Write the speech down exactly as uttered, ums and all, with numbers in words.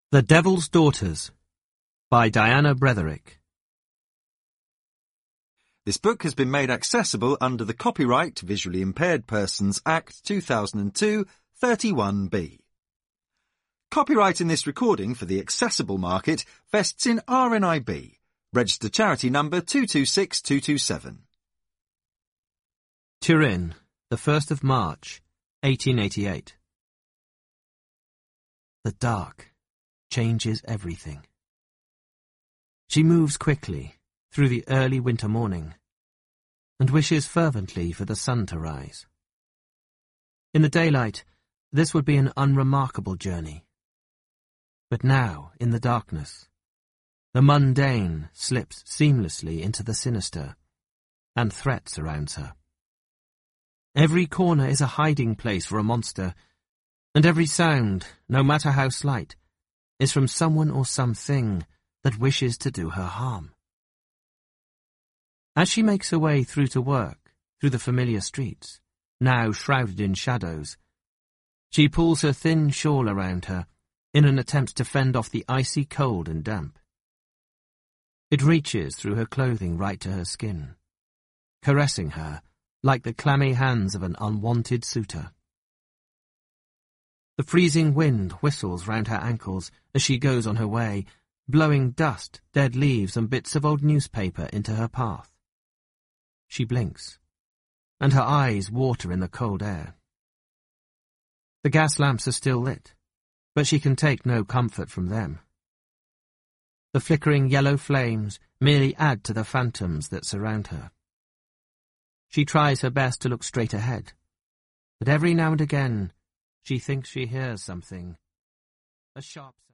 The Devil's Daughters by Diana Bretherick. This book has been made accessible under the Copyright Visually Impaired Persons Act two thousand two, thirty-one B. Copyright in this recording for the accessible market vests in R N I B, registered charity number two two six two two seven. Turin, the first of March, eighteen eighty-eight. The dark changes everything. She moves quickly through the early winter morning and wishes fervently for the sun to rise. In the daylight, this would be an unremarkable journey. But now, in the darkness, the mundane slips seamlessly into the sinister, and threat surrounds her. Every corner is a hiding place for a monster, and every sound, no matter how slight, is from someone or something that wishes to do her harm. As she makes her way through to work, through the familiar streets, now shrouded in shadows, she pulls her thin shawl around her in an attempt to fend off the icy cold and damp. It reaches through her clothing right to her skin, caressing her like the clammy hands of an unwanted suitor. The freezing wind whistles round her ankles as she goes on her way, blowing dust, dead leaves and bits of old newspaper into her path. She blinks, and her eyes water in the cold air. The gas lamps are still lit, but she can take no comfort from them. The flickering yellow flames merely add to the phantoms that surround her. She tries her best to look straight ahead, but every now and again she thinks she hears something. A sharp